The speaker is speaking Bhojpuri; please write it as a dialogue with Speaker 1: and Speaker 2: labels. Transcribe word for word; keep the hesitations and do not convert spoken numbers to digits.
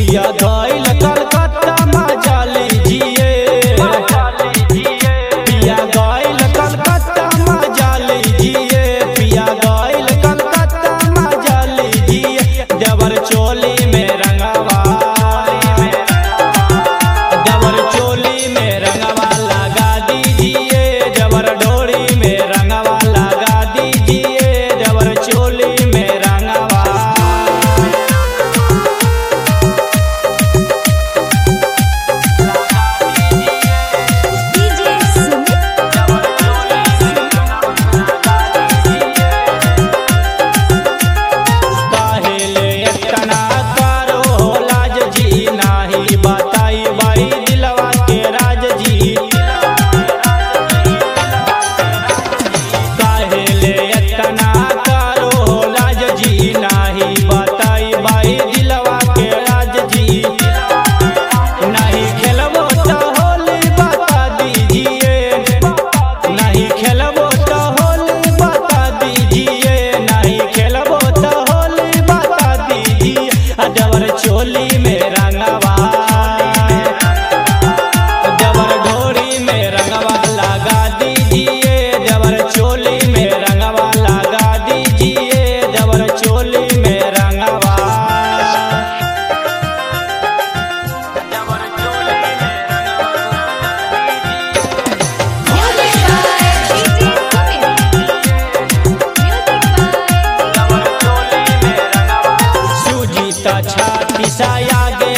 Speaker 1: पिया गइल कलकत्ता मजा लीजिए, पिया गइल कलकत्ता मजा लीजिए, पिया गइल कलकत्ता मजा लीजिए। देवर चोली में रंगवा, देवर चोली में रंगवा लगा दीजिए, देवर डोरी में रंगवा लगा दीजिए, देवर चोली में रंगवा। चोली में रंगवा, देवर डोरी में रंगवा लगा दीजिए, देवर चोली में रंगवा लगा दीजिए, देवर चोली में रंगवा। देवर चोली में रंगवा, सुजीता छाती सा आगे